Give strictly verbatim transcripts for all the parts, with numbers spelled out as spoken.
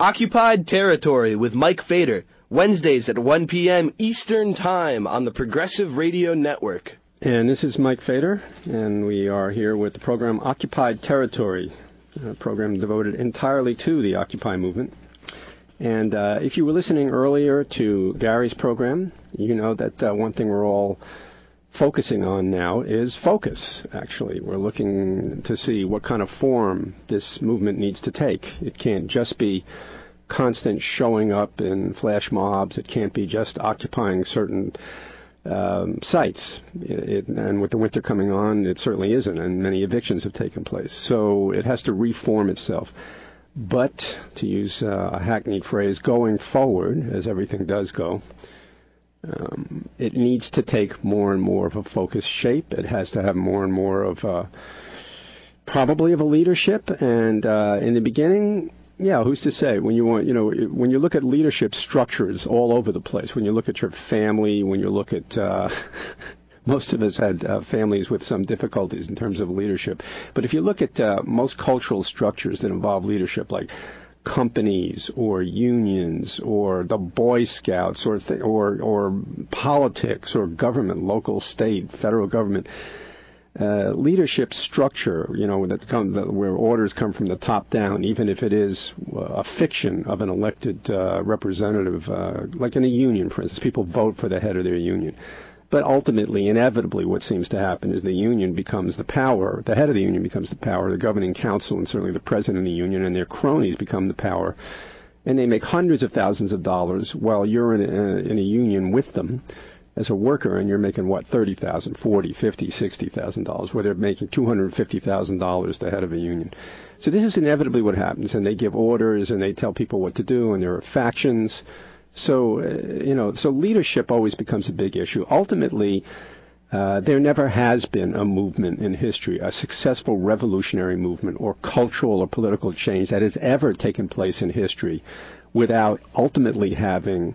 Occupied Territory with Mike Fader, Wednesdays at one p.m. Eastern Time on the Progressive Radio Network. And this is Mike Fader, and we are here with the program Occupied Territory, a program devoted entirely to the Occupy movement. And uh, if you were listening earlier to Gary's program, you know that uh, one thing we're all focusing on now is focus, actually. We're looking to see what kind of form this movement needs to take. It can't just be constant showing up in flash mobs. It can't be just occupying certain um, sites. It, it, and with the winter coming on, it certainly isn't, and many evictions have taken place. So it has to reform itself. But, to use uh, a hackneyed phrase, going forward, as everything does go, Um, it needs to take more and more of a focused shape. It has to have more and more of a, probably of a leadership. And uh, in the beginning, yeah, who's to say? When you want, you know, when you look at leadership structures all over the place, when you look at your family, when you look at, uh, most of us had uh, families with some difficulties in terms of leadership. But if you look at uh, most cultural structures that involve leadership, like companies or unions or the Boy Scouts or th- or or politics or government, local, state, federal government, uh, leadership structure, you know, that come, that, where orders come from the top down, even if it is a fiction of an elected uh, representative, uh, like in a union, for instance, people vote for the head of their union. But ultimately, inevitably, what seems to happen is the union becomes the power, the head of the union becomes the power, the governing council and certainly the president of the union and their cronies become the power, and they make hundreds of thousands of dollars while you're in a, in a union with them as a worker, and you're making, what, thirty thousand dollars, forty thousand dollars, fifty thousand dollars, sixty thousand dollars, where they're making two hundred fifty thousand dollars the head of a union. So this is inevitably what happens, and they give orders, and they tell people what to do, and there are factions. So, uh, you know, so leadership always becomes a big issue. Ultimately, uh, there never has been a movement in history, a successful revolutionary movement or cultural or political change that has ever taken place in history without ultimately having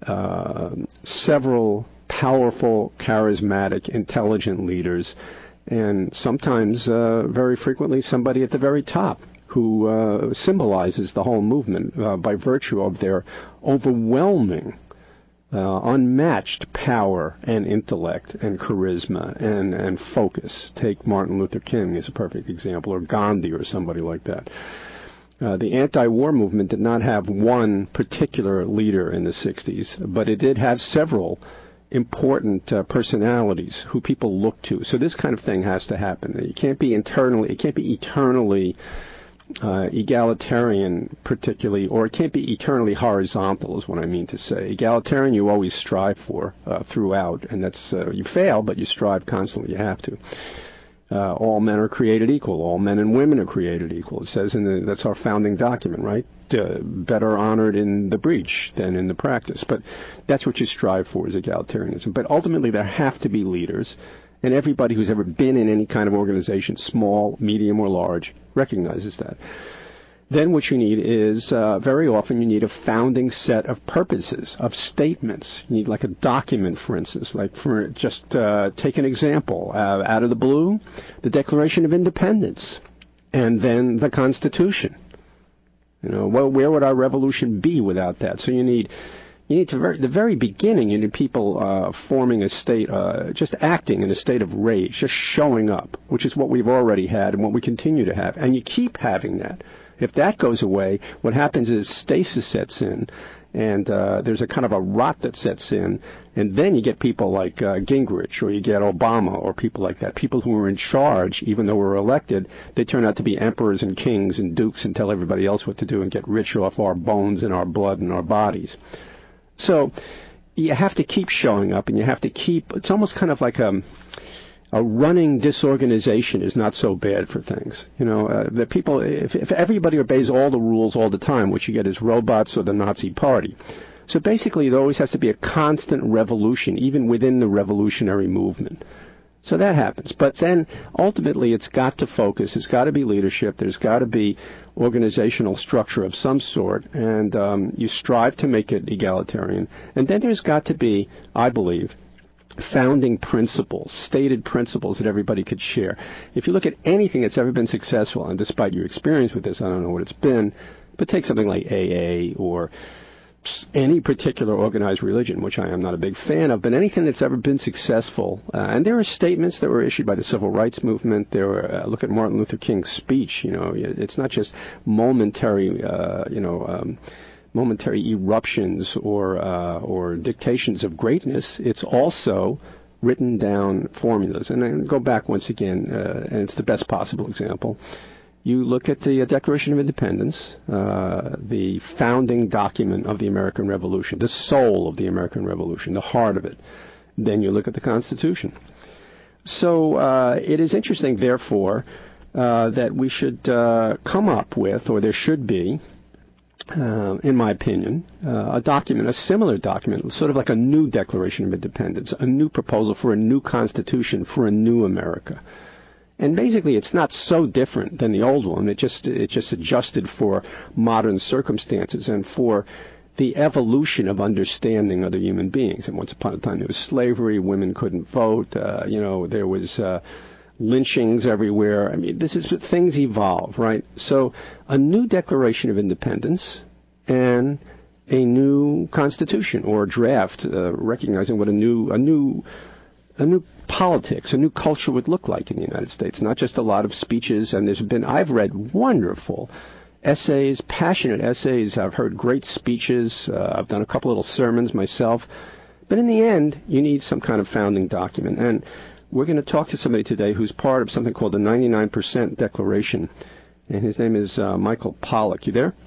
uh, several powerful, charismatic, intelligent leaders, and sometimes, uh, very frequently, somebody at the very top who uh, symbolizes the whole movement uh, by virtue of their overwhelming, uh, unmatched power and intellect and charisma and, and focus. Take Martin Luther King as a perfect example, or Gandhi or somebody like that. Uh, the anti-war movement did not have one particular leader in the sixties, but it did have several important uh, personalities who people look to. So this kind of thing has to happen. It can't be internally, it can't be eternally Uh, egalitarian particularly, or it can't be eternally horizontal is what I mean to say. Egalitarian you always strive for uh, throughout, and that's, uh, you fail, but you strive constantly, you have to. Uh, all men are created equal. All men and women are created equal. It says in the, that's our founding document, right? Uh, better honored in the breach than in the practice. But that's what you strive for, is egalitarianism. But ultimately there have to be leaders, and everybody who's ever been in any kind of organization, small, medium, or large, recognizes that. Then what you need is, uh, very often you need a founding set of purposes, of statements. You need like a document, for instance, like for just uh, take an example. Uh, out of the blue, the Declaration of Independence, and then the Constitution. You know, well, where would our revolution be without that? So you need You need to, very, the very beginning, you need people uh, forming a state, uh, just acting in a state of rage, just showing up, which is what we've already had and what we continue to have. And you keep having that. If that goes away, what happens is stasis sets in, and uh, there's a kind of a rot that sets in, and then you get people like uh, Gingrich, or you get Obama, or people like that, people who are in charge, even though we're elected, they turn out to be emperors and kings and dukes and tell everybody else what to do and get rich off our bones and our blood and our bodies. So you have to keep showing up, and you have to keep, it's almost kind of like a, a running disorganization is not so bad for things. You know, uh, the people, if, if everybody obeys all the rules all the time, what you get is robots or the Nazi Party. So basically there always has to be a constant revolution, even within the revolutionary movement. So that happens. But then ultimately it's got to focus. It's got to be leadership. There's got to be organizational structure of some sort. And um, you strive to make it egalitarian. And then there's got to be, I believe, founding principles, stated principles that everybody could share. If you look at anything that's ever been successful, and despite your experience with this, I don't know what it's been, But take something like A A or any particular organized religion, which I am not a big fan of, but anything that's ever been successful. Uh, and there are statements that were issued by the Civil Rights Movement. There were, uh, look at Martin Luther King's speech. You know, it's not just momentary, uh, you know, um, momentary eruptions or uh, or dictations of greatness. It's also written down formulas. And then go back once again, uh, and it's the best possible example. You look at the Declaration of Independence, uh, the founding document of the American Revolution, the soul of the American Revolution, the heart of it. Then you look at the Constitution. So uh, it is interesting, therefore, uh, that we should uh, come up with, or there should be, uh, in my opinion, uh, a document, a similar document, sort of like a new Declaration of Independence, a new proposal for a new Constitution for a new America. And basically, it's not so different than the old one. It just it just adjusted for modern circumstances and for the evolution of understanding other human beings. And once upon a time, there was slavery. Women couldn't vote. Uh, you know, there was uh, lynchings everywhere. I mean, this is things evolve, right? So, a new Declaration of Independence and a new Constitution or draft, uh, recognizing what a new a new a new politics, a new culture would look like in the United States. Not just a lot of speeches, and there's been, I've read wonderful essays, passionate essays. I've heard great speeches. Uh, I've done a couple little sermons myself. But in the end, you need some kind of founding document. And we're going to talk to somebody today who's part of something called the ninety-nine percent Declaration. And his name is uh, Michael Pollack. You there?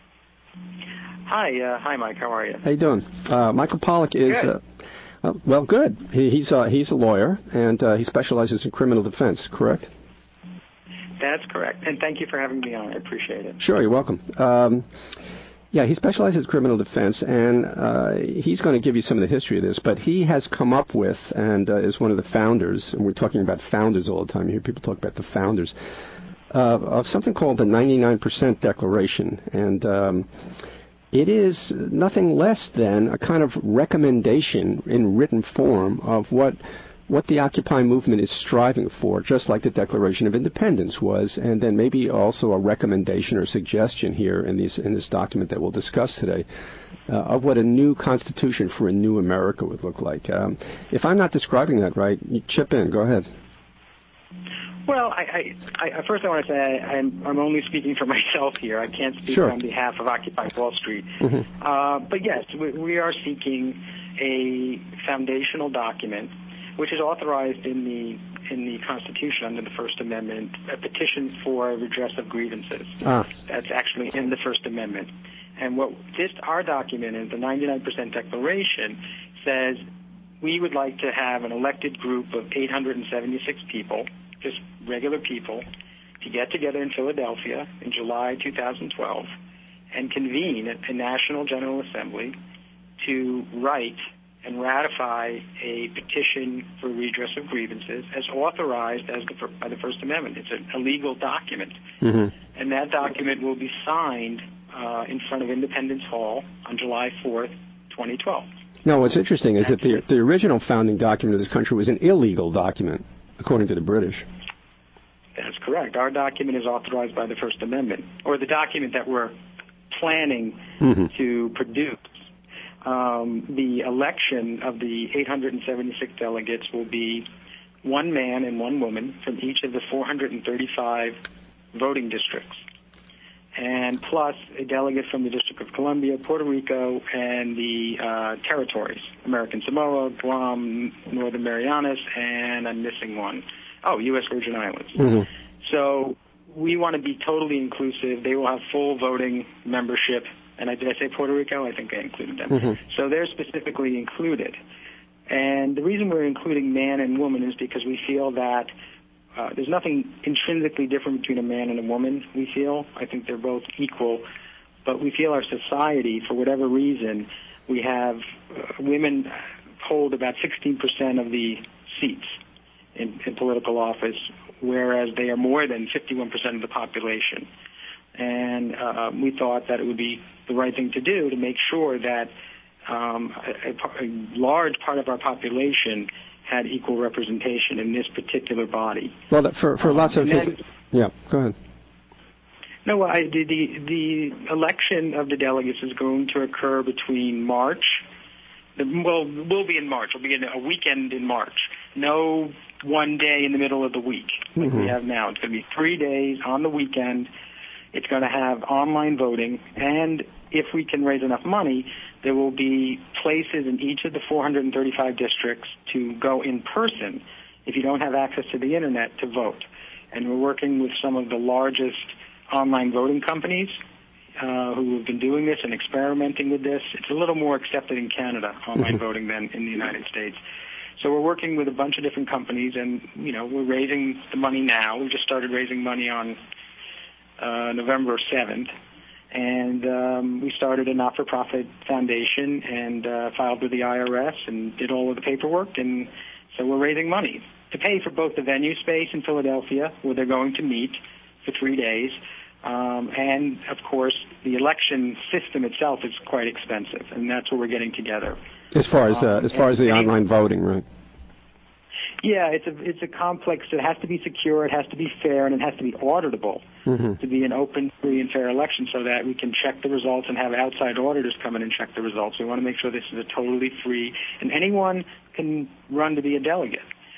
Hi. Uh, hi, Mike. How are you? How you doing? Uh, Michael Pollack is... Good. Uh, Uh, well, good. He, he's uh, he's a lawyer, and uh, he specializes in criminal defense. Correct? That's correct. And thank you for having me on. I appreciate it. Sure, you're welcome. Um, yeah, he specializes in criminal defense, and uh, he's going to give you some of the history of this. But he has come up with, and uh, is one of the founders, and we're talking about founders all the time. You hear people talk about the founders uh, of something called the ninety-nine percent Declaration, and um, it is nothing less than a kind of recommendation in written form of what what the Occupy movement is striving for, just like the Declaration of Independence was, and then maybe also a recommendation or suggestion here in, these, in this document that we'll discuss today uh, of what a new Constitution for a new America would look like. Um, if I'm not describing that right, you chip in. Go ahead. Well, I, I, I, first I want to say I, I'm, I'm only speaking for myself here. I can't speak Sure. on behalf of Occupy Wall Street. Mm-hmm. Uh, but yes, we, we are seeking a foundational document, which is authorized in the in the Constitution under the First Amendment, a petition for redress of grievances. Ah. That's actually in the First Amendment. And what this our document is, the ninety-nine percent Declaration, says we would like to have an elected group of eight hundred seventy-six people, just regular people, to get together in Philadelphia in July two thousand twelve and convene a National General Assembly to write and ratify a petition for redress of grievances as authorized as the, by the First Amendment. It's a, a legal document. Mm-hmm. And that document will be signed uh, in front of Independence Hall on July fourth, twenty twelve. No, what's interesting is that the, the original founding document of this country was an illegal document, according to the British. That's correct. Our document is authorized by the First Amendment, or the document that we're planning mm-hmm. to produce. Um, the election of the eight hundred seventy-six delegates will be one man and one woman from each of the four hundred thirty-five voting districts, and plus a delegate from the District of Columbia, Puerto Rico, and the uh, territories, American Samoa, Guam, Northern Marianas, and I'm missing one. Oh, U S Virgin Islands. Mm-hmm. So we want to be totally inclusive. They will have full voting membership. And I, did I say Puerto Rico? I think I included them. Mm-hmm. So they're specifically included. And the reason we're including man and woman is because we feel that uh, there's nothing intrinsically different between a man and a woman, we feel. I think they're both equal. But we feel our society, for whatever reason, we have uh, women hold about sixteen percent of the seats in, in political office, whereas they are more than fifty-one percent of the population. And uh, we thought that it would be the right thing to do to make sure that um, a, a, a large part of our population had equal representation in this particular body. Well, that for, for um, lots of... then, yeah, go ahead. No, I, the, the the election of the delegates is going to occur between March. Well, will be in March. It'll be in a weekend in March. No one day in the middle of the week like mm-hmm. we have now. It's going to be three days on the weekend. It's going to have online voting, and if we can raise enough money, there will be places in each of the four hundred thirty-five districts to go in person if you don't have access to the internet to vote. And we're working with some of the largest online voting companies uh, who have been doing this and experimenting with this. It's a little more accepted in Canada, online mm-hmm. voting, than in the United States. So we're working with a bunch of different companies, and, you know, we're raising the money now. We just started raising money on uh, November seventh, and um, we started a not-for-profit foundation and uh, filed with the I R S and did all of the paperwork, and so we're raising money to pay for both the venue space in Philadelphia, where they're going to meet for three days, um, and, of course, the election system itself is quite expensive, and that's what we're getting together. As far as uh, um, as far as the online voting, right? Yeah, it's a it's a complex. It has to be secure, it has to be fair, and it has to be auditable mm-hmm. to be an open, free, and fair election, so that we can check the results and have outside auditors come in and check the results. We want to make sure this is a totally free, and anyone can run to be a delegate.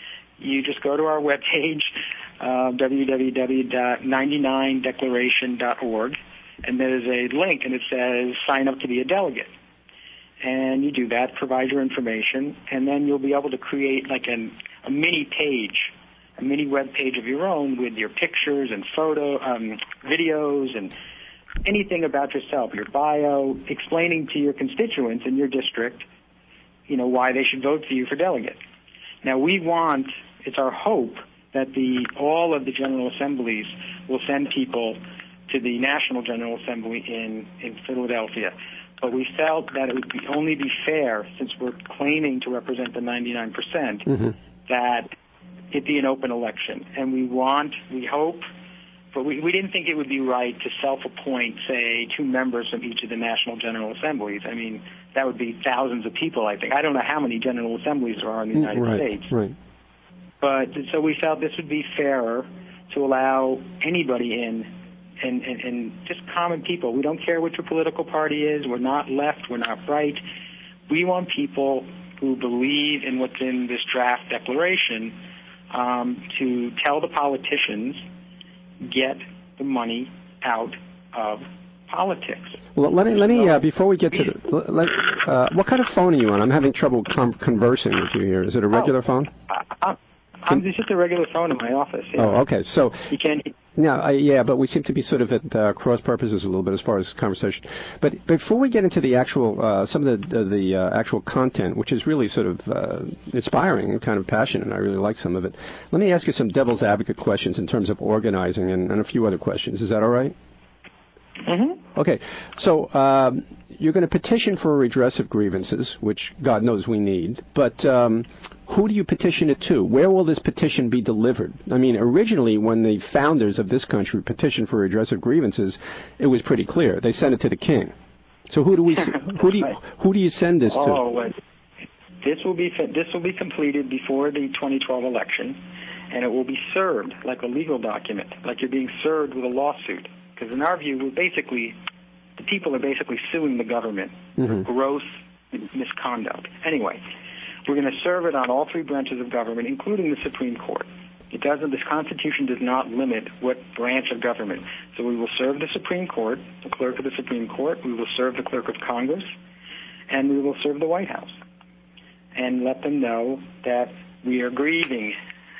You just go to our webpage, uh, w w w dot ninety-nine declaration dot org, and there's a link, and it says sign up to be a delegate. And you do that, provide your information, and then you'll be able to create like an, a mini page, a mini web page of your own with your pictures and photo, um, videos, and anything about yourself, your bio, explaining to your constituents in your district, you know, why they should vote for you for delegate. Now, we want, it's our hope that the all of the General Assemblies will send people to the National General Assembly in, in Philadelphia. But we felt that it would be only be fair, since we're claiming to represent the ninety-nine percent, mm-hmm. that it be an open election. And we want, we hope, but we, we didn't think it would be right to self-appoint, say, two members from each of the National General Assemblies. I mean, that would be thousands of people, I think. I don't know how many General Assemblies there are in the United right, States. Right. But so we felt this would be fairer to allow anybody in, And, and, and just common people. We don't care what your political party is. We're not left. We're not right. We want people who believe in what's in this draft declaration um, to tell the politicians, get the money out of politics. Well, let me, let me uh, before we get to the, let, uh, what kind of phone are you on? I'm having trouble com- conversing with you here. Is it a regular oh, phone? I, I'm just at the regular phone in my office. Yeah. Oh, okay. So you can't. No, I, yeah, but we seem to be sort of at uh, cross purposes a little bit as far as conversation. But before we get into the actual, uh, some of the the uh, actual content, which is really sort of uh, inspiring and kind of passionate, and I really like some of it. Let me ask you some devil's advocate questions in terms of organizing and, and a few other questions. Is that all right? Mm-hmm. Okay, so um, you're going to petition for a redress of grievances, which God knows we need, but um, who do you petition it to? Where will this petition be delivered? I mean, originally, when the founders of this country petitioned for redress of grievances, it was pretty clear. They sent it to the king. So who do we, who do you, who do you send this to? Oh, well, this will be this will be completed before the twenty twelve election, and it will be served like a legal document, like you're being served with a lawsuit. Because in our view, we're basically, the people are basically suing the government mm-hmm. for gross misconduct. Anyway, we're going to serve it on all three branches of government, including the Supreme Court. It doesn't, this Constitution does not limit what branch of government. So we will serve the Supreme Court, the clerk of the Supreme Court, we will serve the clerk of Congress, and we will serve the White House. And let them know that we are grieving.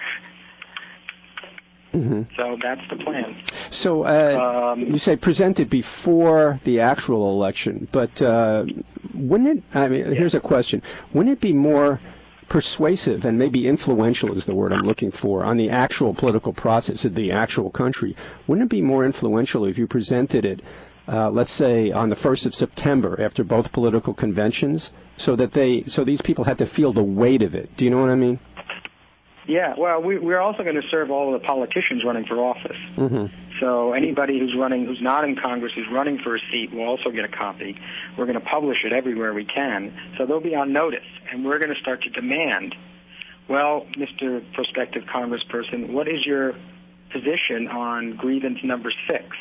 Mm-hmm. So that's the plan. So uh, um, you say presented before the actual election, but uh, wouldn't it, I mean, yeah. here's a question. Wouldn't it be more persuasive and maybe influential is the word I'm looking for on the actual political process of the actual country? Wouldn't it be more influential if you presented it, uh, let's say, on the first of September after both political conventions, so that they, so these people had to feel the weight of it? Do you know what I mean? Yeah, well, we, we're also going to serve all of the politicians running for office. Mm-hmm. So anybody who's running, who's not in Congress, who's running for a seat, will also get a copy. We're going to publish it everywhere we can, so they'll be on notice. And we're going to start to demand, well, Mister Prospective Congressperson, what is your position on grievance number six?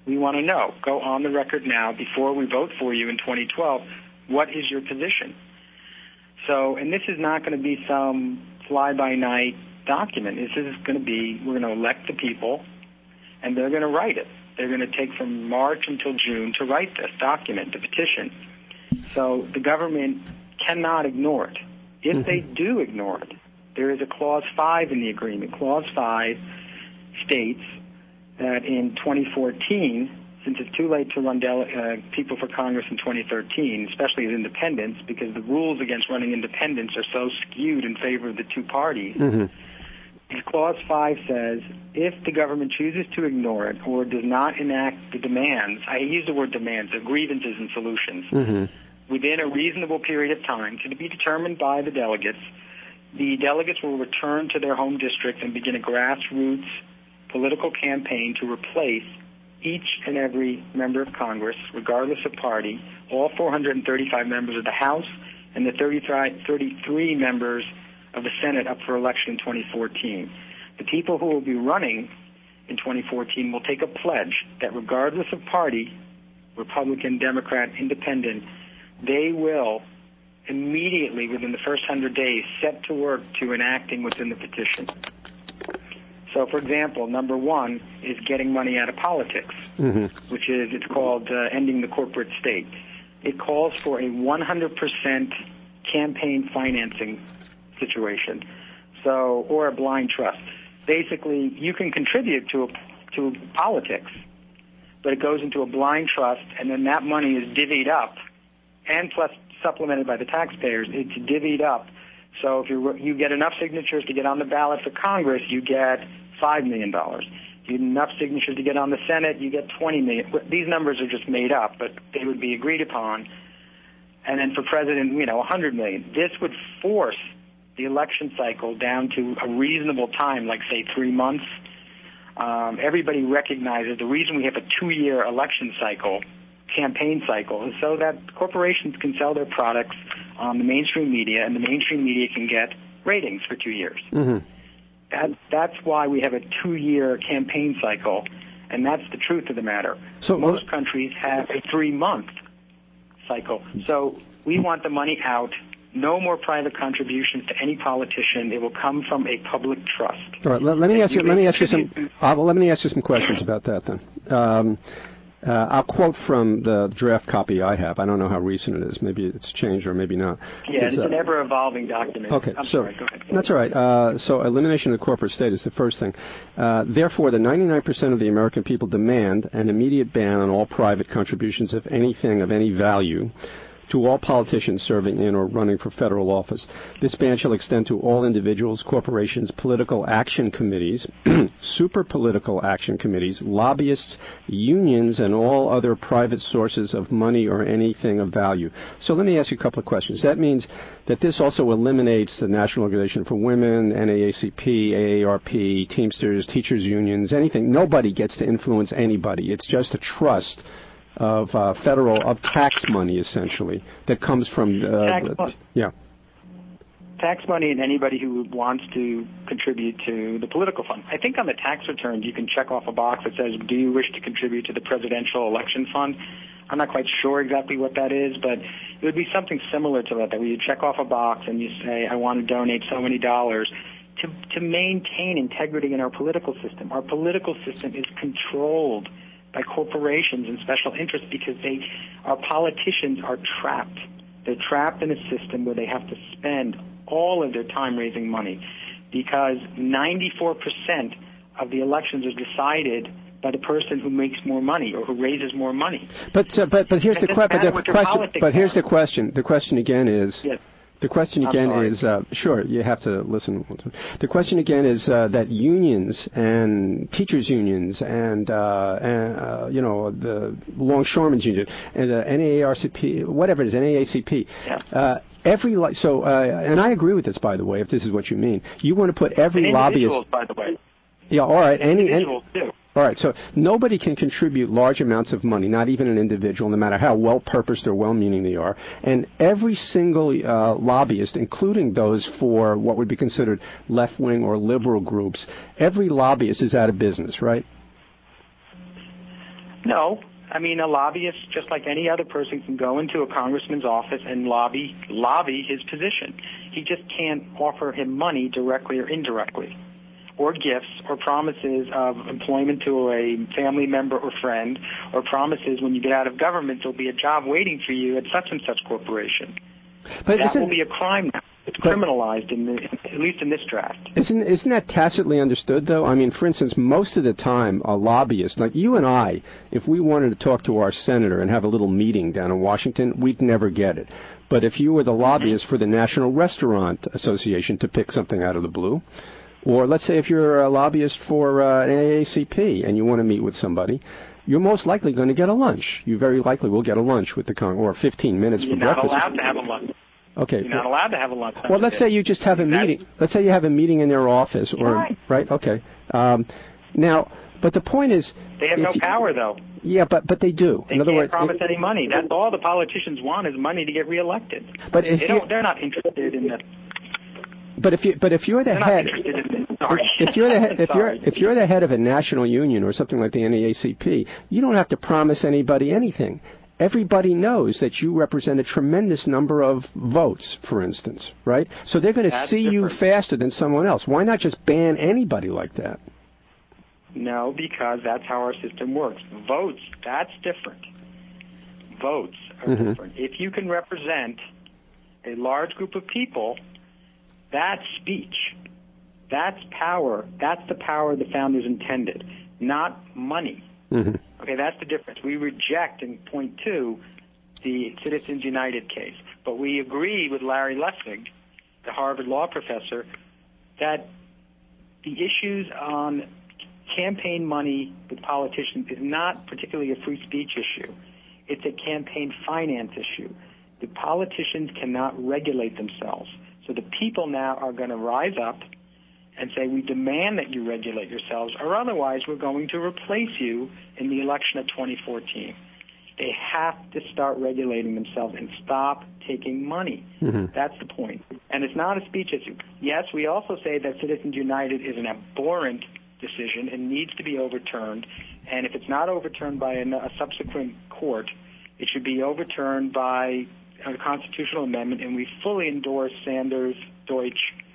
We want to know. Go on the record now before we vote for you in twenty twelve. What is your position? So, and this is not going to be some fly-by-night document. This is going to be, we're going to elect the people, and they're going to write it. They're going to take from March until June to write this document, the petition. So the government cannot ignore it. If mm-hmm. they do ignore it, there is a Clause five in the agreement. Clause five states that in twenty fourteen, since it's too late to run dele- uh, people for Congress in twenty thirteen, especially as independents, because the rules against running independents are so skewed in favor of the two parties, mm-hmm. Clause five says, if the government chooses to ignore it or does not enact the demands, I use the word demands, the grievances and solutions, mm-hmm. within a reasonable period of time to be determined by the delegates, the delegates will return to their home district and begin a grassroots political campaign to replace each and every member of Congress, regardless of party, all four hundred thirty-five members of the House and the thirty-three members of the Senate up for election in twenty fourteen. The people who will be running in twenty fourteen will take a pledge that regardless of party, Republican, Democrat, Independent, they will immediately, within the first one hundred days, set to work to enacting what's in the petition. So, for example, number one is getting money out of politics, mm-hmm. which is, it's called uh, ending the corporate state. It calls for a one hundred percent campaign financing situation, so, or a blind trust. Basically, you can contribute to a, to politics, but it goes into a blind trust, and then that money is divvied up, and plus supplemented by the taxpayers. It's divvied up. So if you you get enough signatures to get on the ballot for Congress, you get five million dollars. You get enough signatures to get on the Senate, you get twenty million dollars. These numbers are just made up, but they would be agreed upon. And then for president, you know, one hundred million dollars. This would force the election cycle down to a reasonable time, like, say, three months. Um, everybody recognizes the reason we have a two-year election cycle, campaign cycle, is so that corporations can sell their products on the mainstream media, and the mainstream media can get ratings for two years. Mm-hmm. That, that's why we have a two-year campaign cycle, and that's the truth of the matter. So most uh, countries have a three-month cycle. So we want the money out. No more private contributions to any politician. It will come from a public trust. All right. Let, let me ask you. Let me ask you some. Uh, well, let me ask you some questions about that then. Um, Uh, I'll quote from the draft copy I have. I don't know how recent it is. Maybe it's changed or maybe not. Yeah, it's, it's an uh, ever-evolving document. Okay, I'm so sorry, go ahead. That's all right. Uh, so elimination of the corporate state is the first thing. Uh, therefore, the ninety-nine percent of the American people demand an immediate ban on all private contributions of anything of any value to all politicians serving in or running for federal office. This ban shall extend to all individuals, corporations, political action committees, super political action committees, lobbyists, unions, and all other private sources of money or anything of value. So let me ask you a couple of questions. That means that this also eliminates the National Organization for Women, N double A C P, A A R P, Teamsters, teachers' unions, anything. Nobody gets to influence anybody. It's just a trust of uh, federal, of tax money, essentially, that comes from, uh, tax the, money. yeah. Tax money and anybody who wants to contribute to the political fund. I think on the tax returns you can check off a box that says, do you wish to contribute to the presidential election fund? I'm not quite sure exactly what that is, but it would be something similar to that, that where you check off a box and you say, I want to donate so many dollars to, to maintain integrity in our political system. Our political system is controlled by corporations and special interests because they, our politicians are trapped. They're trapped in a system where they have to spend all of their time raising money because ninety-four percent of the elections are decided by the person who makes more money or who raises more money. But uh, but but here's the, que- but the question. But here's the question. The question again is. Yes. The question again is, uh, sure, you have to listen. The question again is uh, that unions and teachers' unions and, uh, and uh, you know, the longshoremen's union and the N double A R C P, whatever it is, N double A C P. Yeah. Uh, every li- so, uh, and I agree with this, by the way, if this is what you mean. You want to put every and lobbyist. by the way. Yeah, all right. Any, individuals any, too. All right, so nobody can contribute large amounts of money, not even an individual, no matter how well-purposed or well-meaning they are. And every single uh, lobbyist, including those for what would be considered left-wing or liberal groups, every lobbyist is out of business, right? No. I mean, a lobbyist, just like any other person, can go into a congressman's office and lobby lobby his position. He just can't offer him money directly or indirectly, or gifts, or promises of employment to a family member or friend, or promises when you get out of government there'll be a job waiting for you at such and such corporation. But that will be a crime now. It's criminalized, in the, at least in this draft. Isn't isn't that tacitly understood, though? I mean, for instance, most of the time, a lobbyist, like you and I, if we wanted to talk to our senator and have a little meeting down in Washington, we'd never get it. But if you were the lobbyist mm-hmm. for the National Restaurant Association, to pick something out of the blue, or let's say if you're a lobbyist for uh, an A A C P and you want to meet with somebody, you're most likely going to get a lunch. You very likely will get a lunch with the con, or fifteen minutes you're for breakfast. You're not allowed to have a lunch. Okay. You're not allowed to have a lunch. Well, let's say you just have a meeting. Let's say you have a meeting in their office, or right. right? Okay. Um, now, but the point is, they have no power, though. Yeah, but but they do. They in other can't words, promise it, any money. That's all the politicians want is money to get reelected. But if they don't, they're not interested in the. But if you but if you're the they're head, not interested in the, sorry. If, if you're the head, if you're Sorry. if you're the head of a national union or something like the N double A C P, you don't have to promise anybody anything. Everybody knows that you represent a tremendous number of votes, for instance, right? So they're going to see different. you faster than someone else. Why not just ban anybody like that? No, because that's how our system works. Votes, that's different. Votes are mm-hmm. different. If you can represent a large group of people, that's speech. That's power. That's the power the founders intended, not money. Mm-hmm. Okay, that's the difference. We reject, in point two, the Citizens United case. But we agree with Larry Lessig, the Harvard law professor, that the issues on campaign money with politicians is not particularly a free speech issue. It's a campaign finance issue. The politicians cannot regulate themselves. So the people now are going to rise up and say, we demand that you regulate yourselves, or otherwise we're going to replace you in the election of twenty fourteen. They have to start regulating themselves and stop taking money. Mm-hmm. That's the point. And it's not a speech issue. Yes, we also say that Citizens United is an abhorrent decision and needs to be overturned. And if it's not overturned by a, a subsequent court, it should be overturned by a constitutional amendment, and we fully endorse Sanders, Deutsch,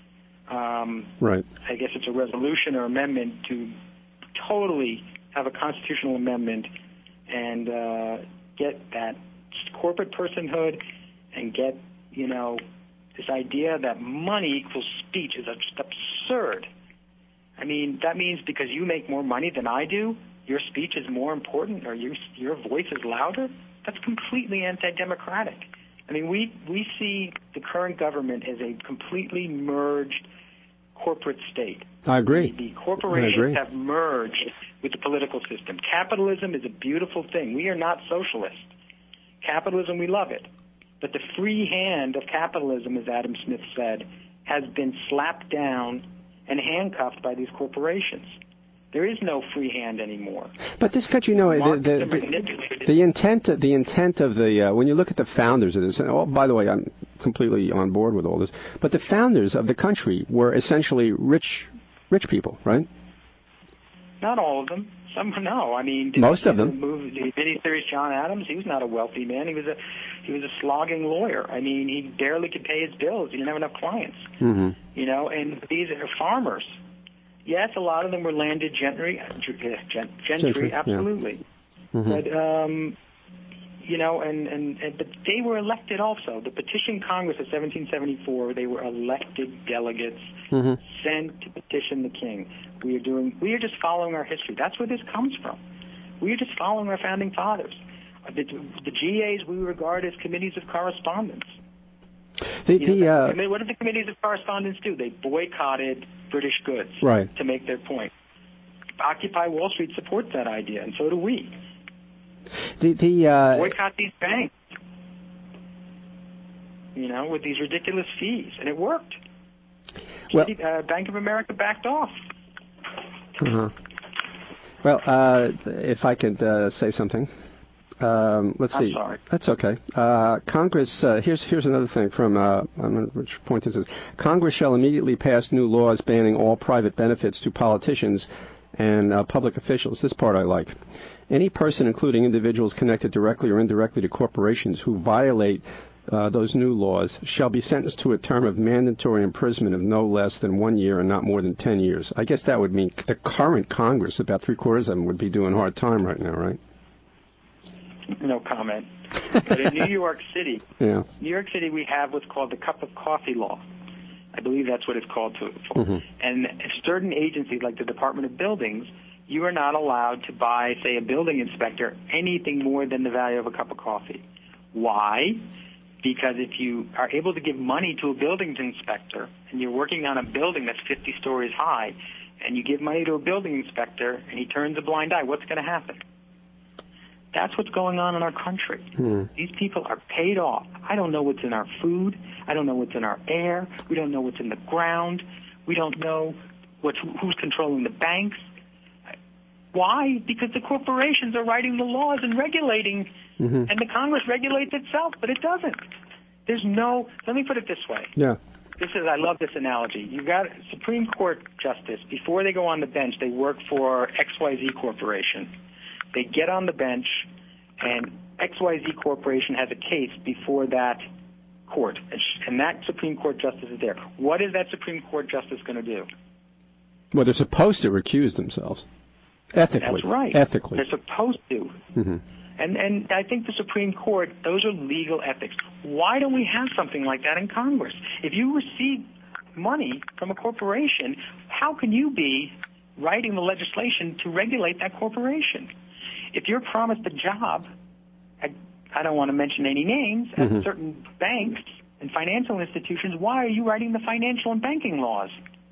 Um, right. I guess it's a resolution or amendment to totally have a constitutional amendment and uh, get that corporate personhood and get, you know, this idea that money equals speech is just absurd. I mean, that means because you make more money than I do, your speech is more important or your, your voice is louder? That's completely anti-democratic. I mean, we, we see the current government as a completely merged corporate state. I agree. The, the corporations I agree. have merged with the political system. Capitalism is a beautiful thing. We are not socialist. Capitalism, we love it. But the free hand of capitalism, as Adam Smith said, has been slapped down and handcuffed by these corporations. There is no free hand anymore. But this country, you know, the, the, the, the intent, the intent of the uh, when you look at the founders of this. And, oh, by the way, I'm completely on board with all this. But the founders of the country were essentially rich, rich people, right? Not all of them. Some no. I mean, most of them. The movie, the miniseries John Adams. He was not a wealthy man. He was a he was a slogging lawyer. I mean, he barely could pay his bills. He didn't have enough clients. Mm-hmm. You know, and these are farmers. Yes, a lot of them were landed gentry, gentry, gentry absolutely. Yeah. Mm-hmm. But, um, you know, and, and, and but they were elected also. The Petition Congress of seventeen seventy-four, they were elected delegates mm-hmm. sent to petition the king. We are doing, we are just following our history. That's where this comes from. We are just following our founding fathers. The, the G As we regard as committees of correspondence. The, you know, the, uh, I mean, what did the committees of correspondence do? They boycotted British goods right. to make their point. Occupy Wall Street supports that idea, and so do we. The, the, uh, boycott these banks, you know, with these ridiculous fees, and it worked. Well, uh, Bank of America backed off. Uh-huh. Well, uh, if I could uh, say something. Um, let's I'm see. Sorry. That's okay. Uh, Congress. Uh, here's here's another thing from. Uh, I'm which point this is. Congress shall immediately pass new laws banning all private benefits to politicians and uh, public officials. This part I like. any person, including individuals connected directly or indirectly to corporations who violate uh, those new laws, shall be sentenced to a term of mandatory imprisonment of no less than one year and not more than ten years. I guess that would mean the current Congress, about three-quarters of them, would be doing hard time right now, right? No comment. But in New York City, yeah. New York City, we have what's called the cup of coffee law. I believe that's what it's called. To, for. Mm-hmm. And certain agencies, like the Department of Buildings, you are not allowed to buy, say, a building inspector anything more than the value of a cup of coffee. Why? Because if you are able to give money to a buildings inspector and you're working on a building that's fifty stories high and you give money to a building inspector and he turns a blind eye, what's going to happen? That's what's going on in our country. Hmm. These people are paid off. I don't know what's in our food. I don't know what's in our air. We don't know what's in the ground. We don't know what's, who's controlling the banks. Why? Because the corporations are writing the laws and regulating, mm-hmm. and the Congress regulates itself, but it doesn't. There's no, let me put it this way. Yeah. This is, I love this analogy. You've got a Supreme Court justice. Before they go on the bench, they work for X Y Z Corporation. They get on the bench, and X Y Z Corporation has a case before that court, and that Supreme Court justice is there. What is that Supreme Court justice going to do? Well, they're supposed to recuse themselves. Ethically. That's right. Ethically. They're supposed to. Mm-hmm. And and I think the Supreme Court, those are legal ethics. Why don't we have something like that in Congress? If you receive money from a corporation, how can you be writing the legislation to regulate that corporation? If you're promised a job, I, I don't want to mention any names, at mm-hmm. certain banks and financial institutions, why are you writing the financial and banking laws?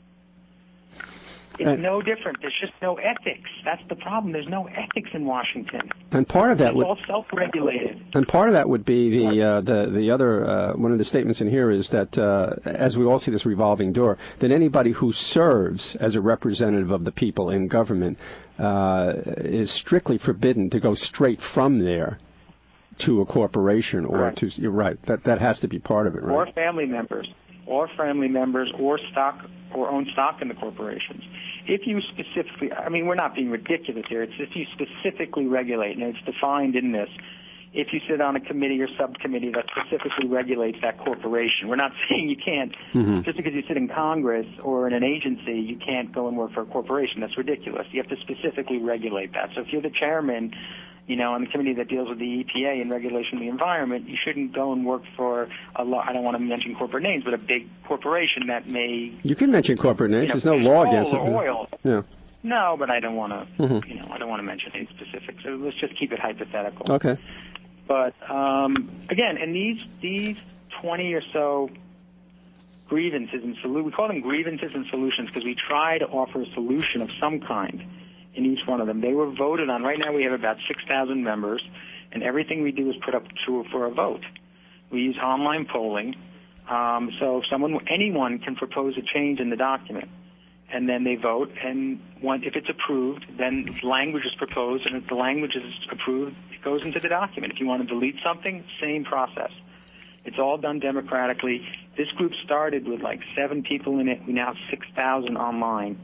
It's uh, no different. There's just no ethics. That's the problem. There's no ethics in Washington. And part of that it's would all self-regulated. And part of that would be the uh, the the other uh, one of the statements in here is that uh, as we all see this revolving door, that anybody who serves as a representative of the people in government uh, is strictly forbidden to go straight from there to a corporation or right. to. You're right. That that has to be part of it, right? Or family members. or family members or stock or own stock in the corporations. If you specifically, I mean, we're not being ridiculous here. It's if you specifically regulate, and it's defined in this, if you sit on a committee or subcommittee that specifically regulates that corporation. We're not saying you can't, mm-hmm. just because you sit in Congress or in an agency, you can't go and work for a corporation. That's ridiculous. You have to specifically regulate that. So if you're the chairman, you know, on the committee that deals with the E P A and regulation of the environment, you shouldn't go and work for a law. I don't want to mention corporate names, but a big corporation that may. You can mention corporate names. You know, There's no law against it. Oil. Yeah. No, but I don't want to. Mm-hmm. You know, I don't want to mention any specifics. So let's just keep it hypothetical. Okay. But um, again, and these these twenty or so grievances and solu- we call them grievances and solutions because we try to offer a solution of some kind in each one of them. They were voted on. Right now we have about six thousand members, and everything we do is put up to, for a vote. We use online polling, um, so someone, anyone can propose a change in the document, and then they vote, and when, if it's approved, then language is proposed, and if the language is approved, it goes into the document. If you want to delete something, same process. It's all done democratically. This group started with like seven people in it. We now have six thousand online.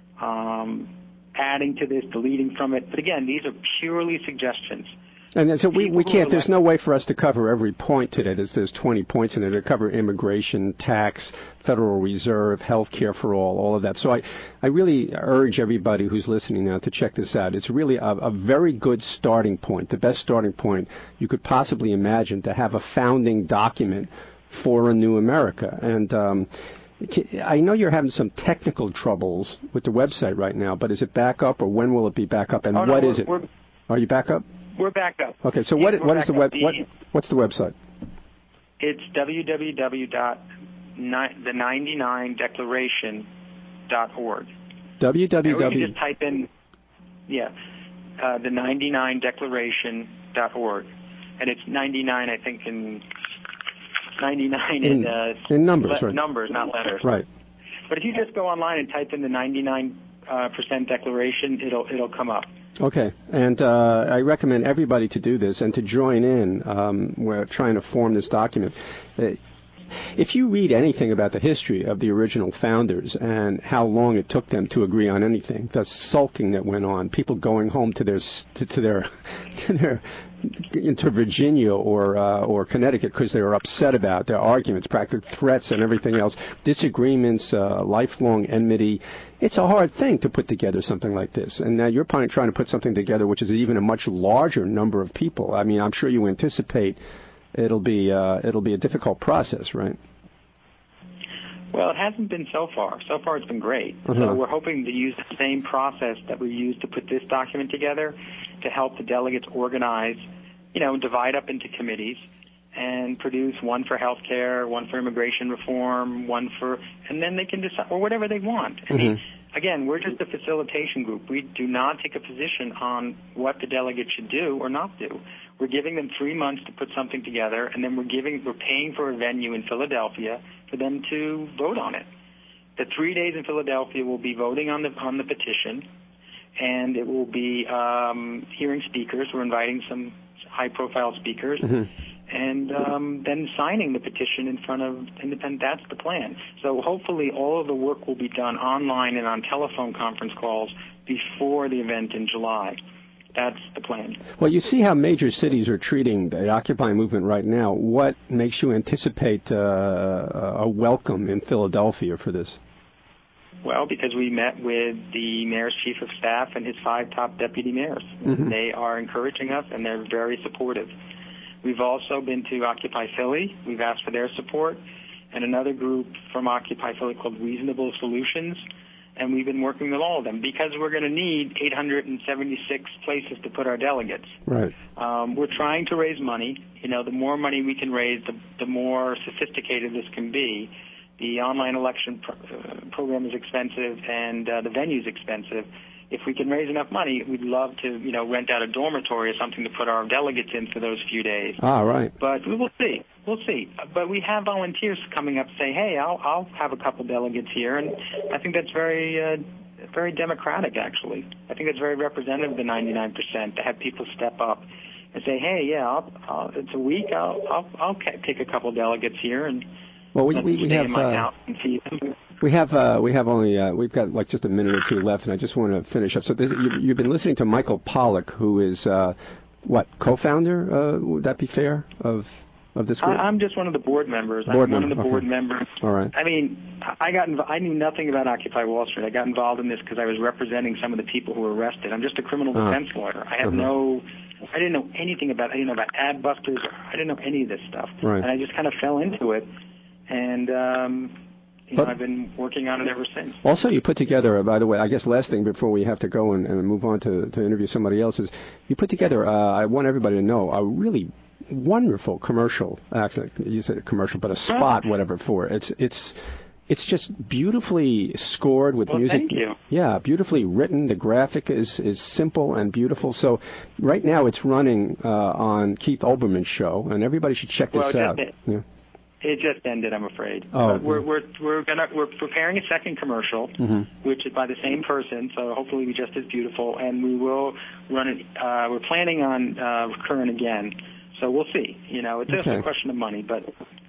Um, adding to this, deleting from it. But again, these are purely suggestions. And so we, we can't, there's no way for us to cover every point today. There's, there's twenty points in there to cover immigration, tax, Federal Reserve, health care for all, all of that. So I, I really urge everybody who's listening now to check this out. It's really a, a very good starting point, the best starting point you could possibly imagine to have a founding document for a new America. And, um, I know you're having some technical troubles with the website right now, but is it back up, or when will it be back up, and oh, no, what is it? We're, Are you back up? We're back up. Okay, so what, what is the web? What, what's the website? It's w w w dot the ninety-nine declaration dot org. w w w. Or you just type in, yeah, uh, the ninety-nine declaration dot org, and it's ninety-nine, I think, in. ninety-nine in, in, uh, in numbers, le- right. numbers, not letters. Right. But if you just go online and type in the ninety-nine percent uh, declaration, it'll it'll come up. Okay. And uh, I recommend everybody to do this and to join in. Um, we're trying to form this document. Uh, If you read anything about the history of the original founders and how long it took them to agree on anything, the sulking that went on, people going home to their to, to their to their into Virginia or uh, or Connecticut because they were upset about their arguments, practical threats, and everything else, disagreements, uh, lifelong enmity. It's a hard thing to put together something like this. And now you're trying to put something together which is even a much larger number of people. I mean, I'm sure you anticipate it'll be uh, it'll be a difficult process, right? Well, it hasn't been so far. So far, it's been great. Uh-huh. So we're hoping to use the same process that we used to put this document together to help the delegates organize, you know, divide up into committees and produce one for health care, one for immigration reform, one for, and then they can decide, or whatever they want. I mean, mm-hmm. again, we're just a facilitation group. We do not take a position on what the delegates should do or not do. We're giving them three months to put something together, and then we're giving, we're paying for a venue in Philadelphia for them to vote on it. The three days in Philadelphia will be voting on the on the petition, and it will be um, hearing speakers. We're inviting some high-profile speakers, mm-hmm. and um, then signing the petition in front of independent. That's the plan. So hopefully all of the work will be done online and on telephone conference calls before the event in July. That's the plan. Well, you see how major cities are treating the Occupy movement right now. What makes you anticipate uh, a welcome in Philadelphia for this? Well, because we met with the mayor's chief of staff and his five top deputy mayors. Mm-hmm. They are encouraging us, and they're very supportive. We've also been to Occupy Philly. We've asked for their support, and another group from Occupy Philly called Reasonable Solutions. And we've been working with all of them because we're going to need eight hundred seventy-six places to put our delegates. Right. Um, we're trying to raise money. You know, the more money we can raise, the, the more sophisticated this can be. The online election pro- uh, program is expensive, and uh, the venue is expensive. If we can raise enough money, we'd love to, you know, rent out a dormitory or something to put our delegates in for those few days. Ah, right. But we will see. We'll see. But we have volunteers coming up saying, hey, I'll, I'll have a couple delegates here. And I think that's very, uh, very democratic, actually. I think it's very representative of the ninety-nine percent to have people step up and say, hey, yeah, I'll, I'll, it's a week. I'll, I'll, I'll take a couple delegates here and well, we, we, we stay have, in my uh, house and see them. We have uh, we have only uh, we've got like just a minute or two left, and I just want to finish up. So this, you, you've been listening to Michael Pollack, who is uh, what co-founder? Uh, would that be fair of of this group? I, I'm just one of the board members. Board I'm member. one of the okay. board members. All right. I mean, I got inv- I knew nothing about Occupy Wall Street. I got involved in this because I was representing some of the people who were arrested. I'm just a criminal uh-huh. defense lawyer. I have uh-huh. no. I didn't know anything about. I didn't know about ad busters. I didn't know any of this stuff. Right. And I just kind of fell into it, and. Um, You know, I've been working on it ever since. Also, you put together, uh, by the way, I guess last thing before we have to go and, and move on to, to interview somebody else is you put together, uh, I want everybody to know, a really wonderful commercial, actually, you said a commercial, but a spot, whatever, for it. It's, it's, it's just beautifully scored with well, music. Thank you. Yeah, beautifully written. The graphic is, is simple and beautiful. So right now it's running uh, on Keith Olbermann's show, and everybody should check this well, out. It, yeah. It just ended, I'm afraid. Oh, but we're we're we're gonna we're preparing a second commercial, mm-hmm. which is by the same person, so hopefully it'll be just as beautiful. And we will run it. Uh, we're planning on uh, recurring again, so we'll see. You know, it's just okay. a question of money, but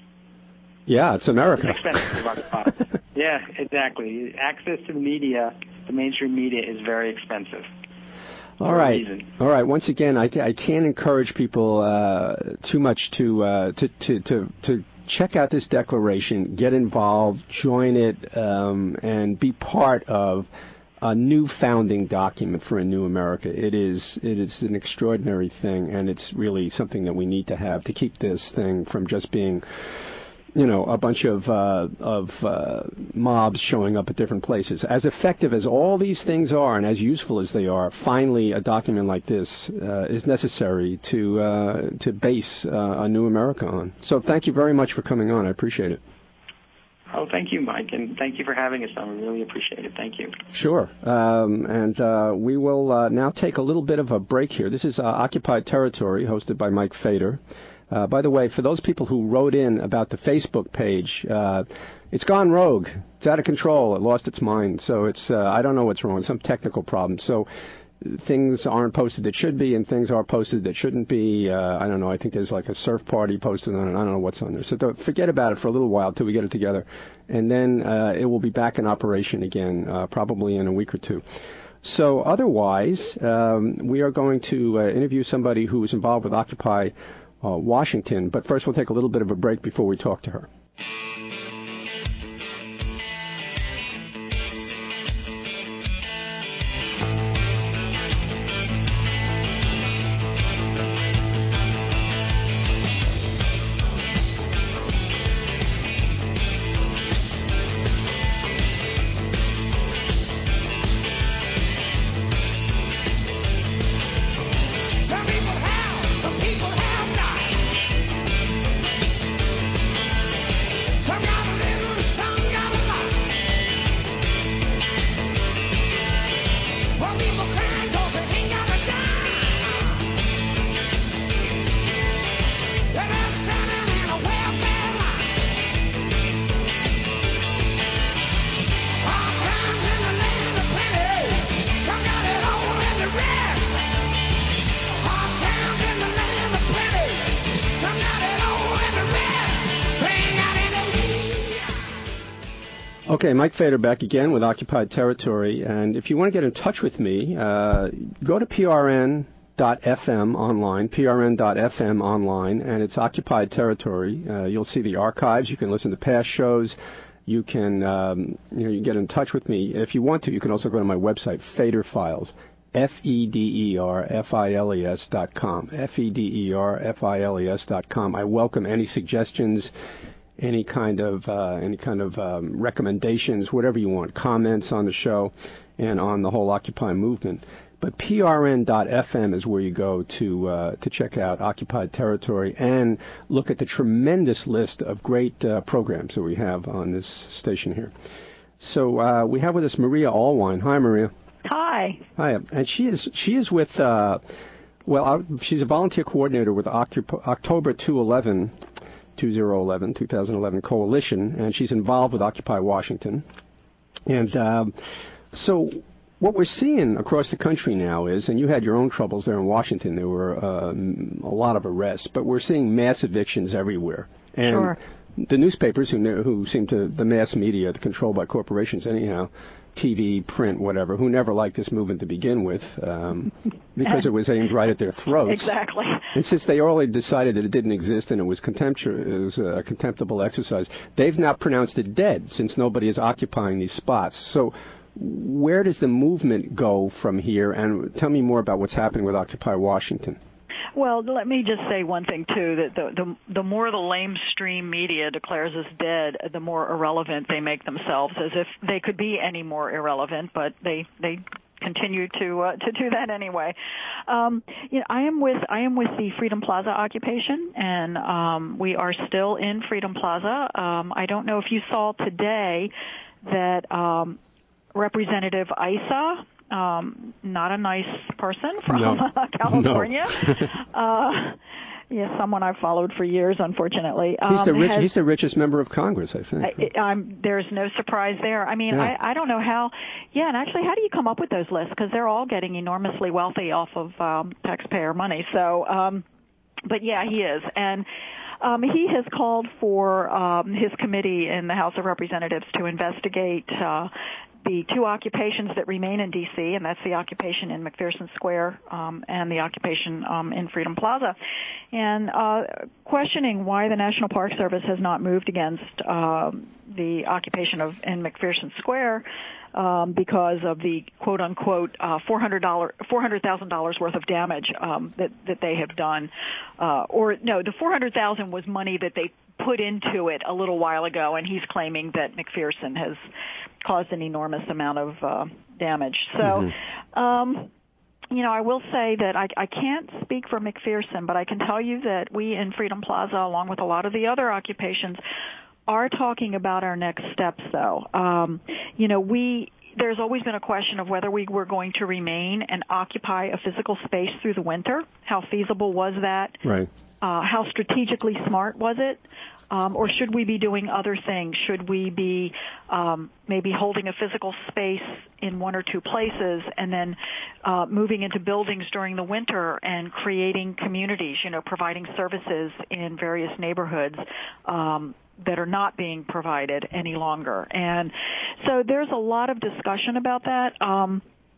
yeah, it's America. It's expensive. Yeah, exactly. Access to the media, the mainstream media, is very expensive. All right. All right. Once again, I, I can't encourage people uh, too much to, uh, to to to to check out this declaration, get involved, join it, um, and be part of a new founding document for a new America. It is it is an extraordinary thing, and it's really something that we need to have to keep this thing from just being, you know, a bunch of uh, of uh, mobs showing up at different places. As effective as all these things are, and as useful as they are, finally a document like this uh, is necessary to uh, to base uh, a new America on. So thank you very much for coming on. I appreciate it. Oh, thank you, Mike, and thank you for having us on. We really appreciate it. Thank you. Sure. Um, and uh, we will uh, now take a little bit of a break here. This is uh, Occupied Territory, hosted by Mike Feder. Uh, by the way, for those people who wrote in about the Facebook page, uh, it's gone rogue. It's out of control. It lost its mind. So it's uh, I don't know what's wrong. Some technical problem. So things aren't posted that should be and things are posted that shouldn't be. Uh, I don't know. I think there's like a surf party posted on it. I don't know what's on there. So don't forget about it for a little while till we get it together. And then uh, it will be back in operation again, uh, probably in a week or two. So otherwise, um, we are going to uh, interview somebody who is involved with Occupy uh, Washington. But first, we'll take a little bit of a break before we talk to her. Okay, Mike Feder back again with Occupied Territory. And if you want to get in touch with me, uh, go to P R N dot F M online, P R N dot F M online, and it's Occupied Territory. Uh, you'll see the archives. You can listen to past shows. You can, um, you know, you get in touch with me. If you want to, you can also go to my website, Feder Files, F E D E R F I L E S dot com, F E D E R F I L E S dot com. I welcome any suggestions, any kind of uh, any kind of um, recommendations, whatever you want, comments on the show and on the whole Occupy movement. But P R N dot F M is where you go to uh, to check out Occupied Territory and look at the tremendous list of great uh, programs that we have on this station here. So uh, we have with us Maria Allwine. Hi, Maria. Hi. Hi, and she is she is with uh, well, she's a volunteer coordinator with Occup- October two eleven. two thousand eleven Coalition, and she's involved with Occupy Washington. And um, so what we're seeing across the country now is, and you had your own troubles there in Washington, there were um, a lot of arrests, but we're seeing mass evictions everywhere. And sure. The newspapers, who, who seem to, the mass media, controlled by corporations anyhow, T V, print, whatever, who never liked this movement to begin with, um, because it was aimed right at their throats. Exactly. And since they already decided that it didn't exist and it was contemptuous, it was a contemptible exercise, they've now pronounced it dead since nobody is occupying these spots. So where does the movement go from here? And tell me more about what's happening with Occupy Washington. Well, let me just say one thing, too, that the, the, the more the lamestream media declares us dead, the more irrelevant they make themselves, as if they could be any more irrelevant, but they, they continue to uh, to do that anyway. Um, you know, I am with I am with the Freedom Plaza occupation, and um, we are still in Freedom Plaza. Um, I don't know if you saw today that um, Representative Issa, Um, not a nice person from no. California. No. uh, yes, someone I've followed for years, unfortunately. Um, he's, the rich, has, he's the richest member of Congress, I think. I, I'm, there's no surprise there. I mean, yeah. I, I don't know how. Yeah, and actually, how do you come up with those lists? Because they're all getting enormously wealthy off of um, taxpayer money. So, um, but yeah, he is. And Um, he has called for um, his committee in the House of Representatives to investigate uh, the two occupations that remain in D C, and that's the occupation in McPherson Square um, and the occupation um, in Freedom Plaza, and uh, questioning why the National Park Service has not moved against uh, the occupation of in McPherson Square um, because of the quote-unquote uh, four hundred thousand dollars worth of damage um, that, that they have done. Uh, or, no, the four hundred thousand dollars was money that they put into it a little while ago, and he's claiming that McPherson has caused an enormous amount of uh, damage. So, mm-hmm. um, you know, I will say that I, I can't speak for McPherson, but I can tell you that we in Freedom Plaza, along with a lot of the other occupations, are talking about our next steps, though. Um, you know, we there's always been a question of whether we were going to remain and occupy a physical space through the winter. How feasible was that? Right. Uh, how strategically smart was it? Um, or should we be doing other things? Should we be um, maybe holding a physical space in one or two places and then uh, moving into buildings during the winter and creating communities, you know, providing services in various neighborhoods um, that are not being provided any longer? And so there's a lot of discussion about that. Um,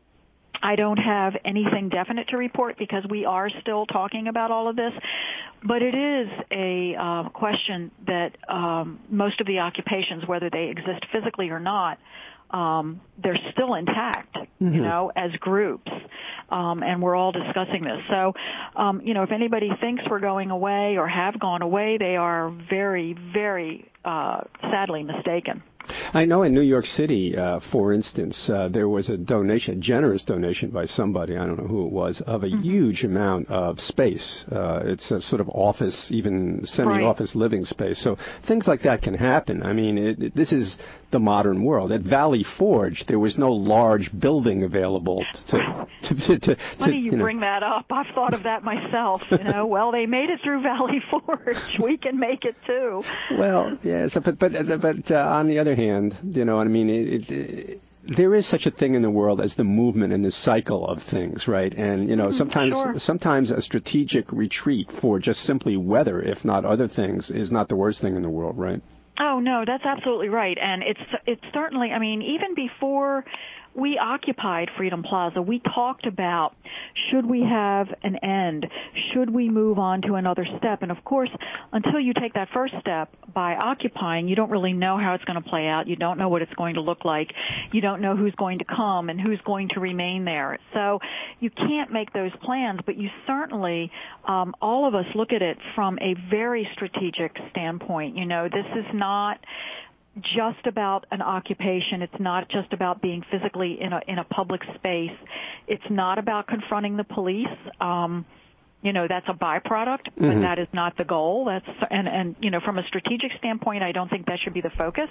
I don't have anything definite to report because we are still talking about all of this, but it is a uh, question that um, most of the occupations, whether they exist physically or not, um, they're still intact, mm-hmm. you know, as groups, um, and we're all discussing this. So, um, you know, if anybody thinks we're going away or have gone away, they are very, very uh, sadly mistaken. I know in New York City, uh, for instance, uh, there was a donation, a generous donation by somebody, I don't know who it was, of a mm-hmm. huge amount of space. Uh, it's a sort of office, even semi-office right. living space. So things like that can happen. I mean, it, it, this is the modern world. At Valley Forge, there was no large building available to... to, to, to Funny you, you know. bring that up. I've thought of that myself. You know, well, they made it through Valley Forge. We can make it too. Well, yes, but but but uh, on the other hand, you know, I mean, it, it, there is such a thing in the world as the movement and the cycle of things, right? And you know, mm, sometimes sure. sometimes a strategic retreat for just simply weather, if not other things, is not the worst thing in the world, right? Oh no, that's absolutely right, and it's it's certainly. I mean, even before we occupied Freedom Plaza, we talked about should we have an end, should we move on to another step, and of course, until you take that first step by occupying, you don't really know how it's going to play out. You don't know what it's going to look like. You don't know who's going to come and who's going to remain there. So you can't make those plans, but you certainly, um, all of us look at it from a very strategic standpoint. You know, this is not just about an occupation. It's not just about being physically in a in a public space. It's not about confronting the police. Um, you know, that's a byproduct, but mm-hmm. that is not the goal. That's and and you know, from a strategic standpoint, I don't think that should be the focus.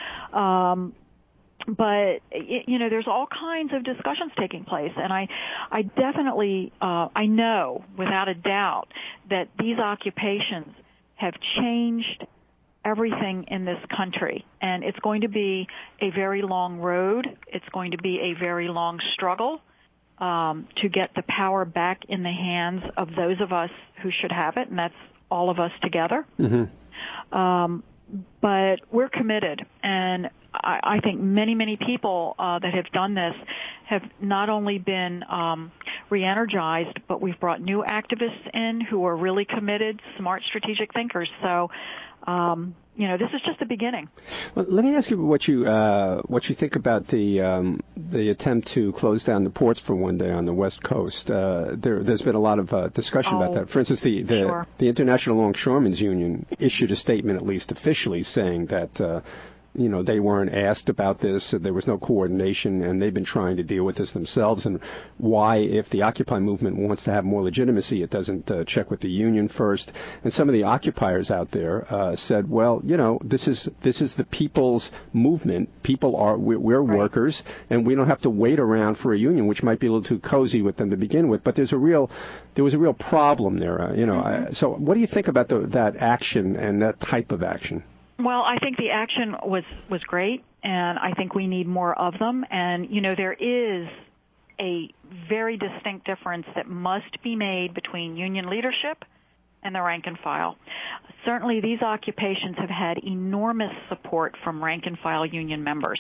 Um, but you know, there's all kinds of discussions taking place, and I, I definitely, uh, I know without a doubt that these occupations have changed everything in this country, and it's going to be a very long road. It's going to be a very long struggle um, to get the power back in the hands of those of us who should have it, and that's all of us together. Mm-hmm. Um, but we're committed, and I, I think many, many people uh, that have done this have not only been um, re-energized, but we've brought new activists in who are really committed, smart, strategic thinkers. So, um, you know, this is just the beginning. Well, let me ask you what you uh, what you think about the um, the attempt to close down the ports for one day on the West Coast. Uh, there, there's been a lot of uh, discussion oh, about that. For instance, the the, sure. the International Longshoremen's Union issued a statement, at least officially, saying that. Uh, You know, they weren't asked about this. There was no coordination, and they've been trying to deal with this themselves. And why, if the Occupy movement wants to have more legitimacy, it doesn't uh, check with the union first. And some of the occupiers out there uh, said, well, you know, this is this is the people's movement. People are we're, we're right. workers, and we don't have to wait around for a union, which might be a little too cozy with them to begin with. But there's a real there was a real problem there. Uh, you know, mm-hmm. I, so what do you think about the, that action and that type of action? Well, I think the action was, was great, and I think we need more of them. And, you know, there is a very distinct difference that must be made between union leadership and the rank and file. Certainly, these occupations have had enormous support from rank and file union members.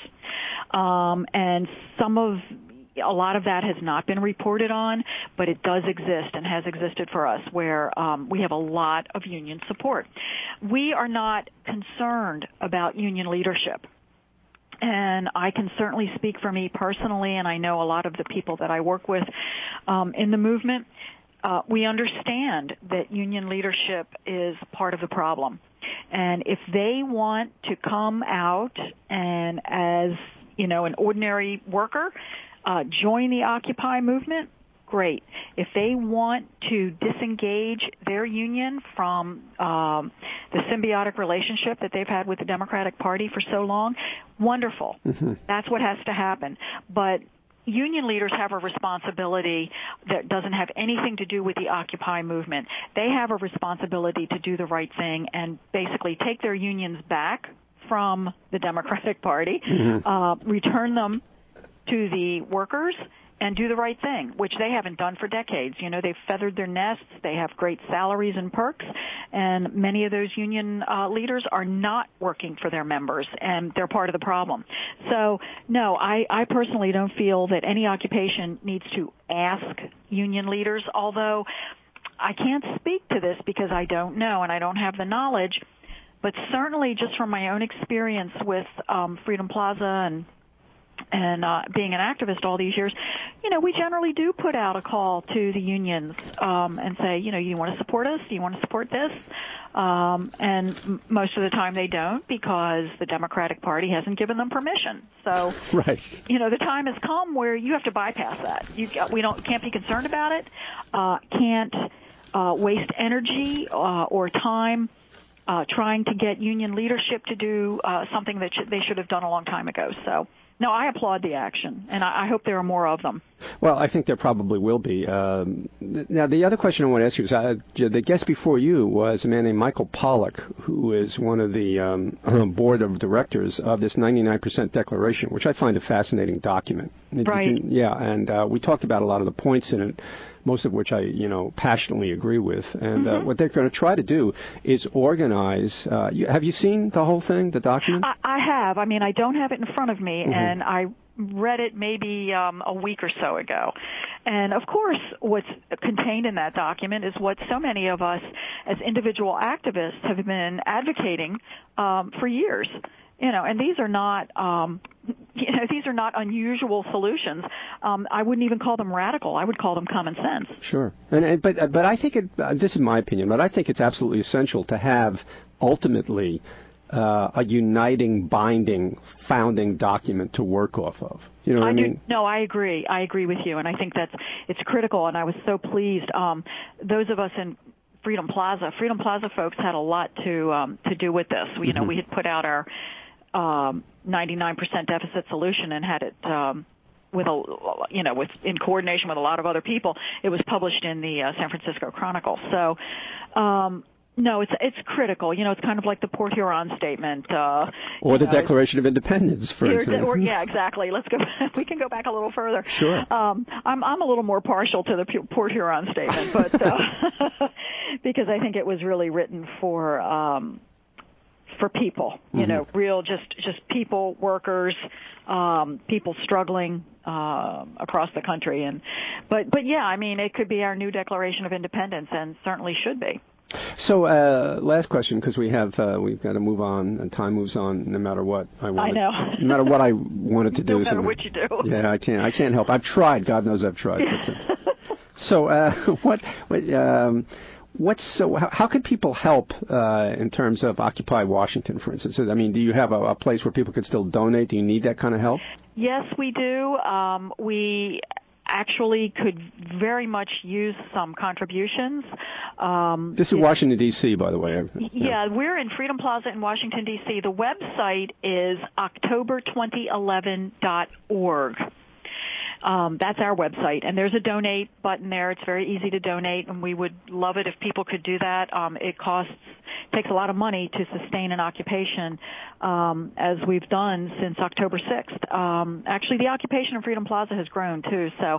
Um, and some of A lot of that has not been reported on, but it does exist and has existed for us, where um, we have a lot of union support. We are not concerned about union leadership. And I can certainly speak for me personally, and I know a lot of the people that I work with um, in the movement. Uh, we understand that union leadership is part of the problem. And if they want to come out and as, you know, an ordinary worker, Uh, join the Occupy movement, great. If they want to disengage their union from um, the symbiotic relationship that they've had with the Democratic Party for so long, wonderful. Mm-hmm. That's what has to happen. But union leaders have a responsibility that doesn't have anything to do with the Occupy movement. They have a responsibility to do the right thing and basically take their unions back from the Democratic Party, mm-hmm. uh, return them to the workers, and do the right thing, which they haven't done for decades. You know, they've feathered their nests. They have great salaries and perks, and many of those union uh, leaders are not working for their members, and they're part of the problem. So, no, I, I personally don't feel that any occupation needs to ask union leaders, although I can't speak to this because I don't know and I don't have the knowledge, but certainly just from my own experience with um, Freedom Plaza and And uh, being an activist all these years, you know, we generally do put out a call to the unions um, and say, you know, you want to support us? Do you want to support this? Um, and m- most of the time they don't because the Democratic Party hasn't given them permission. So, right. you know, the time has come where you have to bypass that. You we don't can't be concerned about it. Uh, can't uh, waste energy uh, or time uh, trying to get union leadership to do uh, something that sh- they should have done a long time ago. So. No, I applaud the action, and I, I hope there are more of them. Well, I think there probably will be. Um, now, the other question I want to ask you is, uh, the guest before you was a man named Michael Pollack, who is one of the um, board of directors of this ninety-nine percent Declaration, which I find a fascinating document. Right. You, yeah, and uh, we talked about a lot of the points in it, most of which I, you know, passionately agree with. And mm-hmm. uh, what they're going to try to do is organize. Uh, you, have you seen the whole thing, the document? I, I have. I mean, I don't have it in front of me, mm-hmm. and I read it maybe um, a week or so ago. And, of course, what's contained in that document is what so many of us as individual activists have been advocating um, for years. You know, and these are not, um, you know, these are not unusual solutions. Um, I wouldn't even call them radical. I would call them common sense. Sure, and, and but but I think it. Uh, this is my opinion, but I think it's absolutely essential to have ultimately uh, a uniting, binding, founding document to work off of. You know what I, I mean? Do, no, I agree. I agree with you, and I think that's it's critical. And I was so pleased. Um, those of us in Freedom Plaza, Freedom Plaza folks had a lot to um, to do with this. You mm-hmm. know, we had put out our Um, ninety-nine percent deficit solution and had it um, with a, you know, with in coordination with a lot of other people. It was published in the uh, San Francisco Chronicle. So, um, no, it's it's critical. You know, it's kind of like the Port Huron Statement, uh, or the know, Declaration of Independence, for example. Or, yeah, exactly. Let's go. We can go back a little further. Sure. Um, I'm I'm a little more partial to the Port Huron Statement, but uh, because I think it was really written for. Um, for people, you mm-hmm. know, real just just people, workers, um, people struggling uh, across the country. And but but yeah, I mean, it could be our new Declaration of Independence, and certainly should be. So, uh, last question, because we have uh, we've got to move on, and time moves on no matter what I wanted. I know. No matter what I wanted to do. No matter what you do. Yeah, I can't. I can't help. I've tried. God knows I've tried. But, uh, so, uh, what? what um, What's so? How, how could people help uh, in terms of Occupy Washington, for instance? I mean, do you have a, a place where people could still donate? Do you need that kind of help? Yes, we do. Um, we actually could very much use some contributions. Um, this is Washington, D C, by the way. Yeah, yeah, we're in Freedom Plaza in Washington, D C. The website is october twenty eleven dot org. Um, that's our website, and there's a donate button there. It's very easy to donate, and we would love it if people could do that. Um, it costs, takes a lot of money to sustain an occupation, um, as we've done since October sixth. Um, actually, the occupation in Freedom Plaza has grown too. So,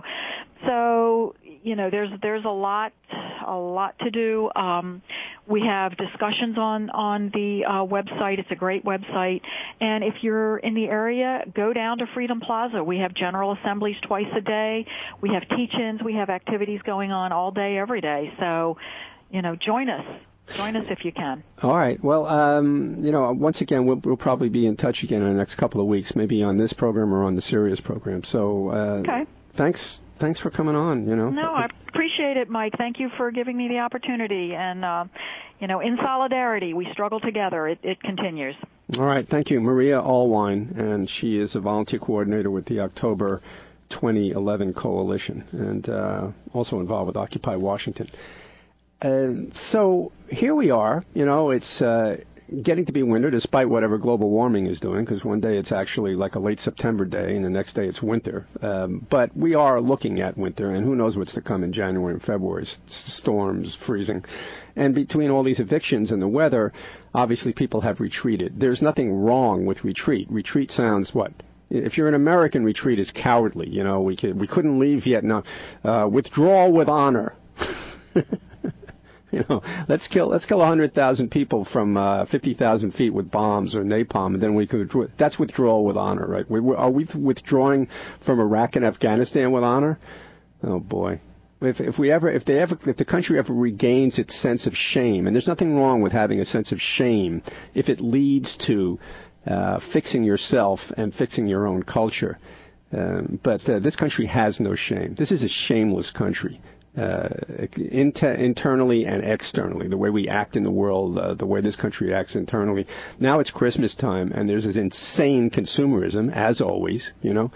so you know, there's there's a lot a lot to do. Um, we have discussions on on the uh, website. It's a great website, and if you're in the area, go down to Freedom Plaza. We have general assemblies twice a day. We have teach-ins. We have activities going on all day, every day. So, you know, join us. Join us if you can. All right. Well, um, you know, once again, we'll, we'll probably be in touch again in the next couple of weeks, maybe on this program or on the Sirius program. So, uh, okay. Thanks. Thanks for coming on. You know. No, I appreciate it, Mike. Thank you for giving me the opportunity. And, uh, you know, in solidarity, we struggle together. It, it continues. All right. Thank you, Maria Allwine, and she is a volunteer coordinator with the October twenty eleven Coalition, and uh, also involved with Occupy Washington. And so here we are. You know, it's uh, getting to be winter despite whatever global warming is doing, because one day it's actually like a late September day and the next day it's winter. Um, but we are looking at winter, and who knows what's to come in January and February. S- storms, freezing. And between all these evictions and the weather, obviously people have retreated. There's nothing wrong with retreat. Retreat sounds what? If you're an American, retreat is cowardly. You know, we could, we couldn't leave Vietnam. Uh, withdrawal with honor. You know, let's kill let's kill one hundred thousand people from uh, fifty thousand feet with bombs or napalm, and then we could withdraw. That's withdrawal with honor, right? We, are we withdrawing from Iraq and Afghanistan with honor? Oh boy. If, if we ever, if they ever, if the country ever regains its sense of shame, and there's nothing wrong with having a sense of shame, if it leads to uh, fixing yourself and fixing your own culture. Um, but uh, this country has no shame. This is a shameless country. Uh, inter- internally and externally, the way we act in the world, uh, the way this country acts internally. Now it's Christmas time, and there's this insane consumerism, as always, you know.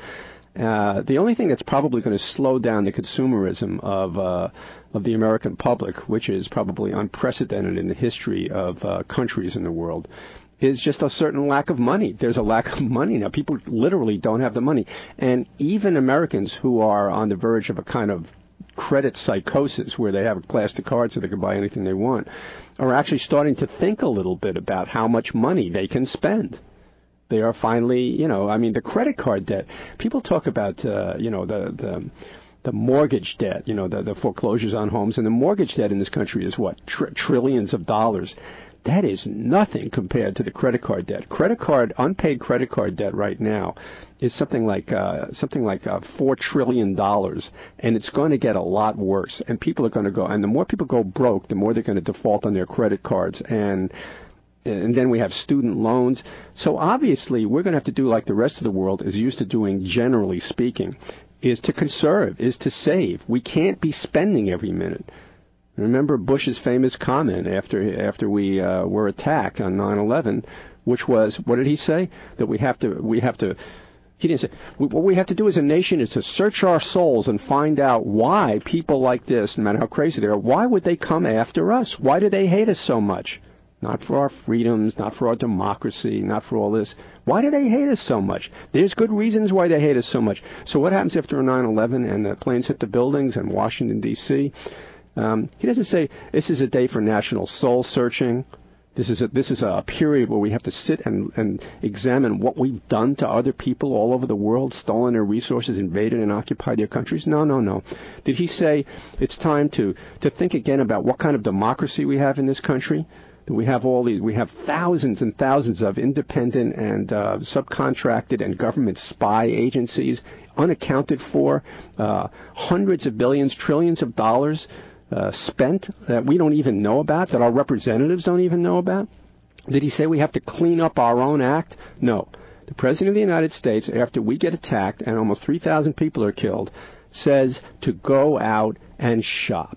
Uh, the only thing that's probably going to slow down the consumerism of uh, of the American public, which is probably unprecedented in the history of uh, countries in the world, is just a certain lack of money. There's a lack of money now. People literally don't have the money. And even Americans who are on the verge of a kind of credit psychosis, where they have a plastic card so they can buy anything they want, are actually starting to think a little bit about how much money they can spend. They are finally, you know, I mean, the credit card debt. People talk about, uh, you know, the, the the mortgage debt, you know, the, the foreclosures on homes, and the mortgage debt in this country is what, tr- trillions of dollars. That is nothing compared to the credit card debt. Credit card, unpaid credit card debt right now is something like uh, something like uh, four trillion dollars, and it's going to get a lot worse. And people are going to go, and the more people go broke, the more they're going to default on their credit cards, and and then we have student loans. So obviously, we're going to have to do like the rest of the world is used to doing, generally speaking, is to conserve, is to save. We can't be spending every minute. Remember Bush's famous comment after after we uh, were attacked on nine eleven, which was, what did he say? That we have to we have to. He didn't say, what we have to do as a nation is to search our souls and find out why people like this, no matter how crazy they are, why would they come after us? Why do they hate us so much? Not for our freedoms, not for our democracy, not for all this. Why do they hate us so much? There's good reasons why they hate us so much. So what happens after nine eleven and the planes hit the buildings in Washington, D C? Um, he doesn't say this is a day for national soul searching. This is a, this is a period where we have to sit and, and examine what we've done to other people all over the world, stolen their resources, invaded and occupied their countries. No, no, no. Did he say it's time to, to think again about what kind of democracy we have in this country? That we have all these, we have thousands and thousands of independent and uh, subcontracted and government spy agencies, unaccounted for, uh, hundreds of billions, trillions of dollars Uh, spent that we don't even know about, that our representatives don't even know about? Did he say we have to clean up our own act? No. The President of the United States, after we get attacked and almost three thousand people are killed, says to go out and shop.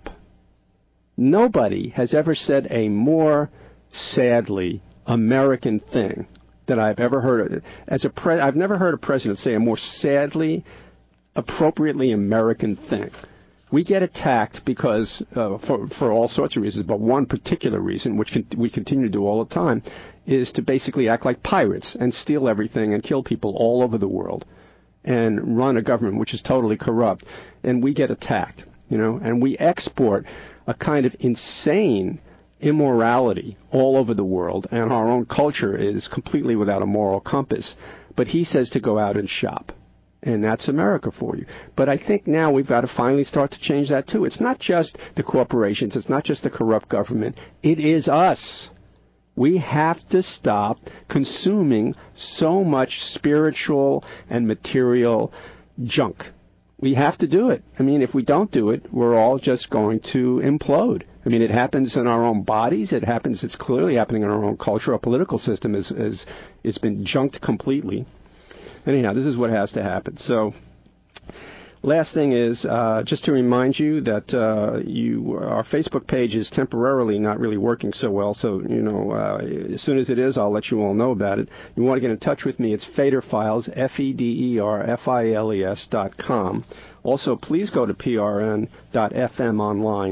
Nobody has ever said a more sadly American thing that I've ever heard of. As a pre- I've never heard a president say a more sadly, appropriately American thing. We get attacked because, uh, for, for all sorts of reasons, but one particular reason, which con- we continue to do all the time, is to basically act like pirates and steal everything and kill people all over the world and run a government which is totally corrupt. And we get attacked, you know, and we export a kind of insane immorality all over the world, and our own culture is completely without a moral compass. But he says to go out and shop. And that's America for you. But I think now we've got to finally start to change that, too. It's not just the corporations. It's not just the corrupt government. It is us. We have to stop consuming so much spiritual and material junk. We have to do it. I mean, if we don't do it, we're all just going to implode. I mean, it happens in our own bodies. It happens, it's clearly happening in our own culture. Our political system is, is, it's been junked completely. Anyhow, this is what has to happen. So, last thing is, uh, just to remind you that uh, you, our Facebook page is temporarily not really working so well. So, you know, uh, as soon as it is, I'll let you all know about it. You want to get in touch with me, it's Feder Files, F E D E R F I L E S dot com. Also, please go to P R N dot F M online.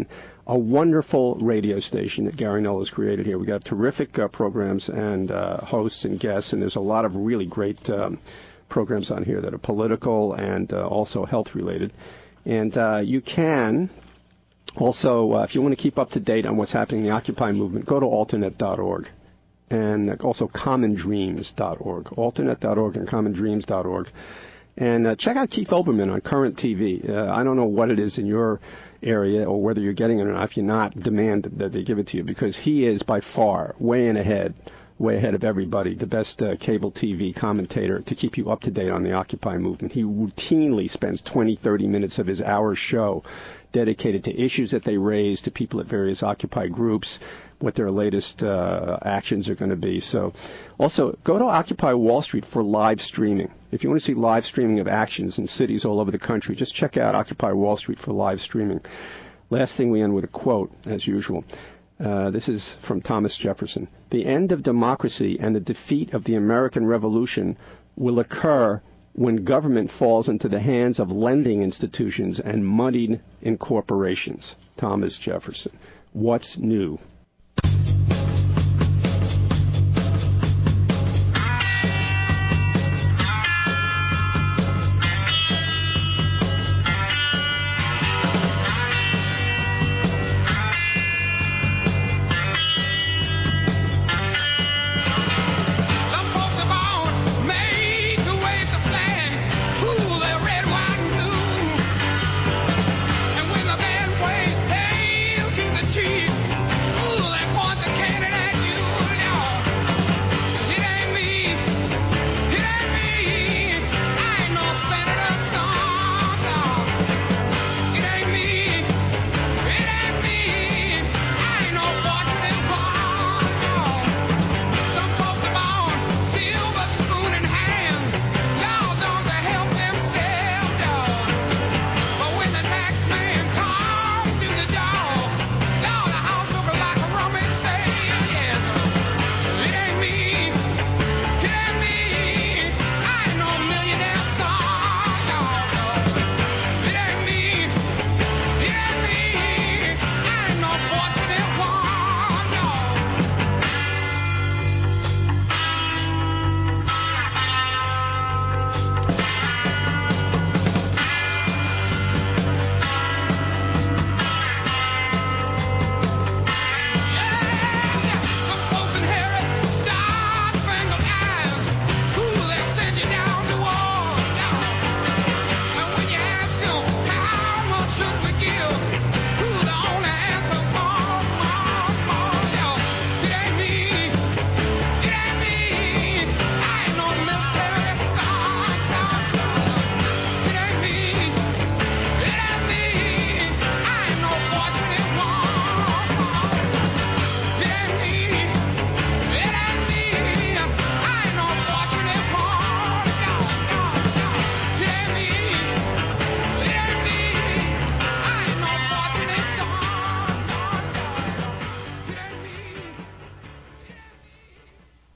a wonderful radio station that Gary Null has created here. We got terrific uh, programs and uh, hosts and guests, and there's a lot of really great um, programs on here that are political and uh, also health-related. And uh, you can also, uh, if you want to keep up to date on what's happening in the Occupy movement, go to alternet dot org and also common dreams dot org, alternet dot org and common dreams dot org. And uh, check out Keith Olbermann on Current T V. Uh, I don't know what it is in your area or whether you're getting it or not. If you're not, demand that they give it to you, because he is by far way in ahead, way ahead of everybody, the best uh, cable T V commentator to keep you up to date on the Occupy movement. He routinely spends twenty, thirty minutes of his hour show dedicated to issues that they raise, to people at various Occupy groups, what their latest uh, actions are going to be. So also, go to Occupy Wall Street for live streaming. If you want to see live streaming of actions in cities all over the country, just check out Occupy Wall Street for live streaming. Last thing, we end with a quote, as usual. Uh, this is from Thomas Jefferson. The end of democracy and the defeat of the American Revolution will occur when government falls into the hands of lending institutions and moneyed in corporations. Thomas Jefferson. What's new?